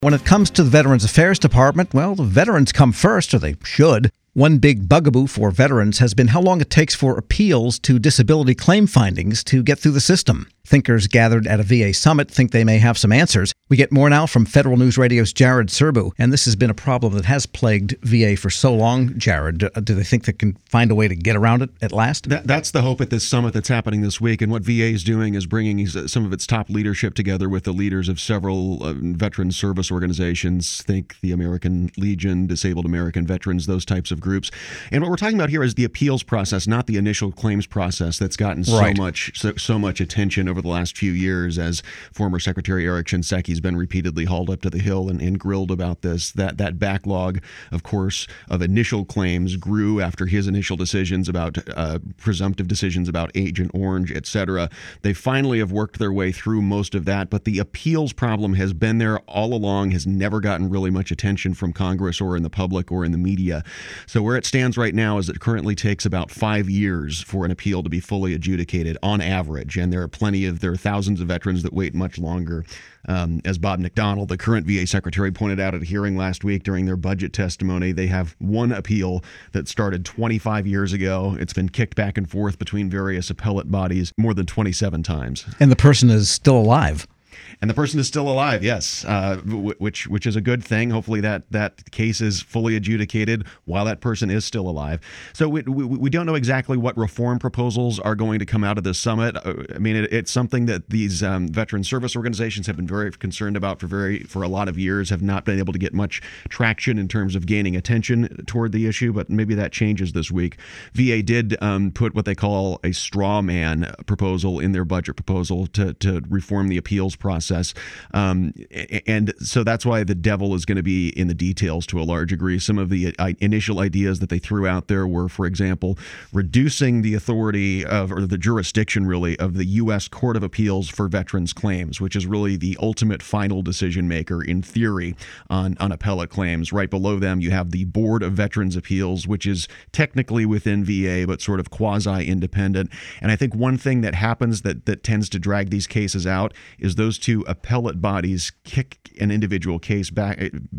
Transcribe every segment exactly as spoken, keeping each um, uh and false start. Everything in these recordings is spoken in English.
When it comes to the Veterans Affairs Department, well, the veterans come first, or they should. One big bugaboo for veterans has been how long it takes for appeals to disability claim findings to get through the system. Thinkers gathered at a V A summit think they may have some answers. We get more now from Federal News Radio's Jared Serbu, and this has been a problem that has plagued V A for so long. Jared, do they think they can find a way to get around it at last? That, that's the hope at this summit that's happening this week, and what V A is doing is bringing some of its top leadership together with the leaders of several uh, veteran service organizations. Think the American Legion, Disabled American Veterans, those types of groups. And what we're talking about here is the appeals process, not the initial claims process that's gotten so right. much so, so much attention over the last few years, as former Secretary Eric Shinseki has been repeatedly hauled up to the Hill and, and grilled about this. That that backlog, of course, of initial claims grew after his initial decisions about uh, presumptive decisions about Agent Orange, et cetera. They finally have worked their way through most of that, but the appeals problem has been there all along, has never gotten really much attention from Congress or in the public or in the media. So where it stands right now is it currently takes about five years for an appeal to be fully adjudicated on average, and there are plenty of there are thousands of veterans that wait much longer. Um, as Bob McDonnell, the current V A secretary, pointed out at a hearing last week during their budget testimony, they have one appeal that started twenty-five years ago. It's been kicked back and forth between various appellate bodies more than twenty-seven times. And the person is still alive. And the person is still alive, yes, uh, which which is a good thing. Hopefully that that case is fully adjudicated while that person is still alive. So we we, we don't know exactly what reform proposals are going to come out of this summit. I mean, it, it's something that these um, veteran service organizations have been very concerned about for very for a lot of years, have not been able to get much traction in terms of gaining attention toward the issue, but maybe that changes this week. V A did um, put what they call a straw man proposal in their budget proposal to, to reform the appeals process. Um, and so that's why the devil is going to be in the details to a large degree. Some of the uh, initial ideas that they threw out there were, for example, reducing the authority of, or the jurisdiction really, of the U S Court of Appeals for Veterans Claims, which is really the ultimate final decision maker in theory on, on appellate claims. Right below them, you have the Board of Veterans Appeals, which is technically within V A, but sort of quasi-independent. And I think one thing that happens that, that tends to drag these cases out is those two appellate bodies kick an individual case back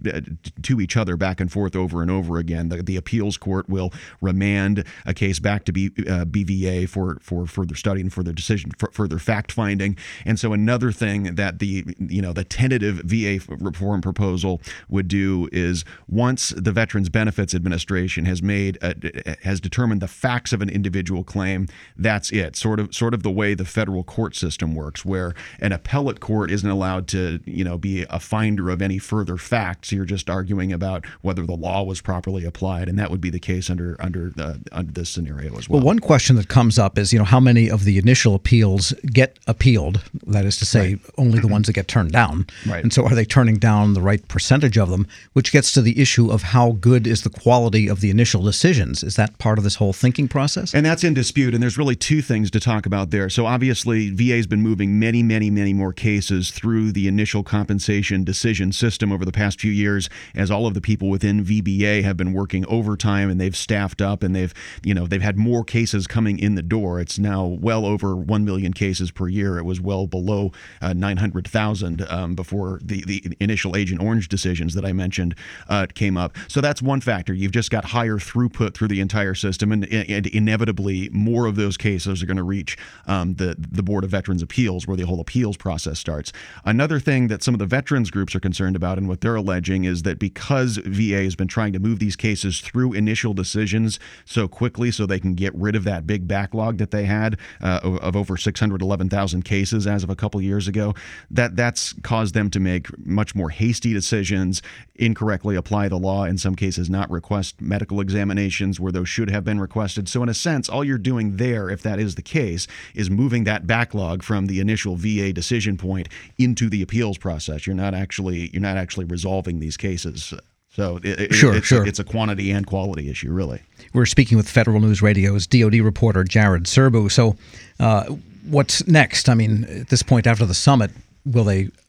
to each other back and forth over and over again. The, the appeals court will remand a case back to B, uh, B V A for, for further study and further decision, for further fact finding. And so another thing that the you know the tentative V A reform proposal would do is, once the Veterans Benefits Administration has made a, has determined the facts of an individual claim, that's it. Sort of sort of the way the federal court system works, where an appellate court isn't allowed to, you know, be a finder of any further facts. You're just arguing about whether the law was properly applied, and that would be the case under under the, under this scenario as well. Well, one question that comes up is, you know, how many of the initial appeals get appealed? That is to say, right. only the ones that get turned down. Right. And so, are they turning down the right percentage of them? Which gets to the issue of how good is the quality of the initial decisions? Is that part of this whole thinking process? And that's in dispute. And there's really two things to talk about there. So obviously, V A's been moving many, many, many more cases through the initial compensation decision system over the past few years, as all of the people within V B A have been working overtime, and they've staffed up, and they've, you know, they've had more cases coming in the door. It's now well over one million cases per year. It was well below uh, nine hundred thousand um, before the, the initial Agent Orange decisions that I mentioned uh, came up. So that's one factor. You've just got higher throughput through the entire system, and, and inevitably more of those cases are going to reach um, the, the Board of Veterans Appeals, where the whole appeals process starts. Another thing that some of the veterans groups are concerned about, and what they're alleging, is that because V A has been trying to move these cases through initial decisions so quickly so they can get rid of that big backlog that they had uh, of, of over six hundred eleven thousand cases as of a couple years ago, that that's caused them to make much more hasty decisions, incorrectly apply the law, in some cases not request medical examinations where those should have been requested. So in a sense, all you're doing there, if that is the case, is moving that backlog from the initial V A decision point into the appeals process. You're not actually you're not actually resolving these cases. So it, sure, it, it's, sure. it's a quantity and quality issue, really. We're speaking with Federal News Radio's D O D reporter Jared Serbu. So uh, what's next? I mean, at this point after the summit, will they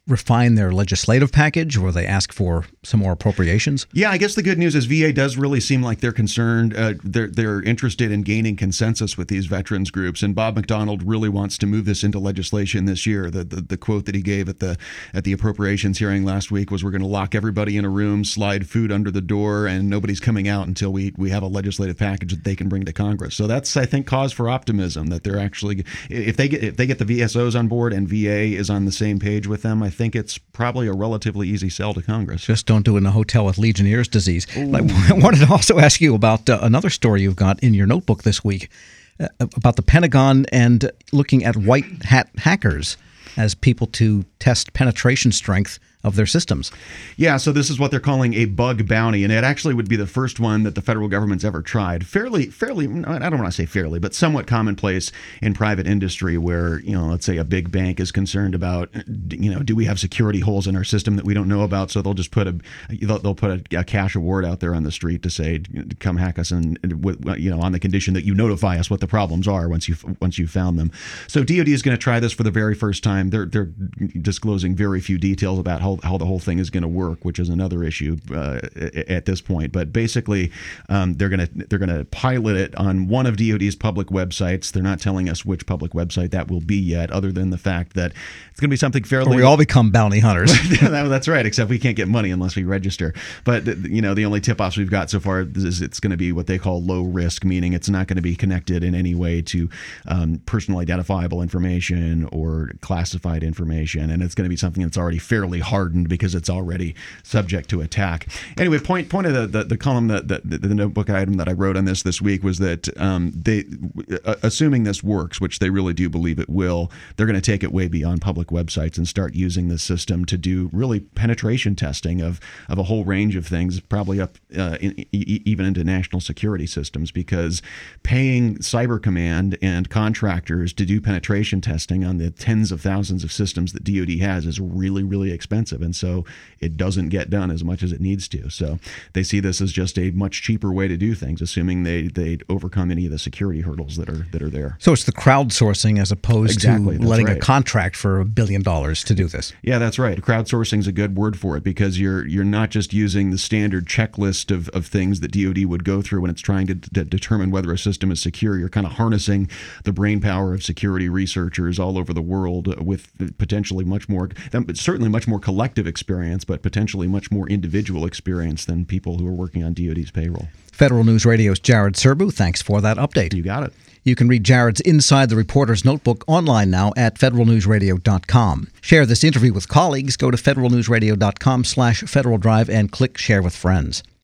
refine their legislative package, or they ask for some more appropriations? Yeah, I guess the good news is V A does really seem like they're concerned. Uh, they're they're interested in gaining consensus with these veterans groups, and Bob McDonald really wants to move this into legislation this year. The the, the quote that he gave at the at the appropriations hearing last week was, "We're going to lock everybody in a room, slide food under the door, and nobody's coming out until we we have a legislative package that they can bring to Congress." So that's, I think, cause for optimism that they're actually, if they get if they get the V S Os on board and V A is on the same page with them, I think it's probably a relatively easy sell to Congress. Just don't do it in a hotel with Legionnaire's disease. Ooh. I wanted to also ask you about uh, another story you've got in your notebook this week uh, about the Pentagon and looking at white hat hackers as people to test penetration strength of their systems. Yeah, so this is what they're calling a bug bounty, and it actually would be the first one that the federal government's ever tried. Fairly, fairly, I don't want to say fairly, but somewhat commonplace in private industry where, you know, let's say a big bank is concerned about, you know, do we have security holes in our system that we don't know about? So they'll just put a, they'll, they'll put a, a cash award out there on the street to say, come hack us, and, you know, on the condition that you notify us what the problems are once you once you found them. So D O D is going to try this for the very first time. They're they're disclosing very few details about how how the whole thing is going to work, which is another issue uh, at this point. But basically, um, they're going to they're going to pilot it on one of D O D's public websites. They're not telling us which public website that will be yet, other than the fact that it's going to be something fairly. Or we all become bounty hunters. That's right, except we can't get money unless we register. But you know, the only tip-offs we've got so far is it's going to be what they call low risk, meaning it's not going to be connected in any way to um, personal identifiable information or classified information, and it's going to be something that's already fairly hardened because it's already subject to attack. Anyway, point point of the the, the column that the, the, the notebook item that I wrote on this this week was that um, they, uh, assuming this works, which they really do believe it will, they're going to take it way beyond public websites and start using this system to do really penetration testing of of a whole range of things, probably up uh, in, e- even into national security systems, because paying Cyber Command and contractors to do penetration testing on the tens of thousands of systems that D O D has is really, really expensive. And so it doesn't get done as much as it needs to. So they see this as just a much cheaper way to do things, assuming they they overcome any of the security hurdles that are that are there. So it's the crowdsourcing as opposed exactly, to letting right. a contract for a billion dollars to do this. Yeah, that's right. Crowdsourcing is a good word for it, because you're you're not just using the standard checklist of, of things that D O D would go through when it's trying to d- determine whether a system is secure. You're kind of harnessing the brain power of security researchers all over the world with potentially much more, certainly much more collective experience, but potentially much more individual experience than people who are working on D O D's payroll. Federal News Radio's Jared Serbu, thanks for that update. You got it. You can read Jared's Inside the Reporter's Notebook online now at federal news radio dot com. Share this interview with colleagues. Go to federal news radio dot com slash Federal Drive and click Share with Friends.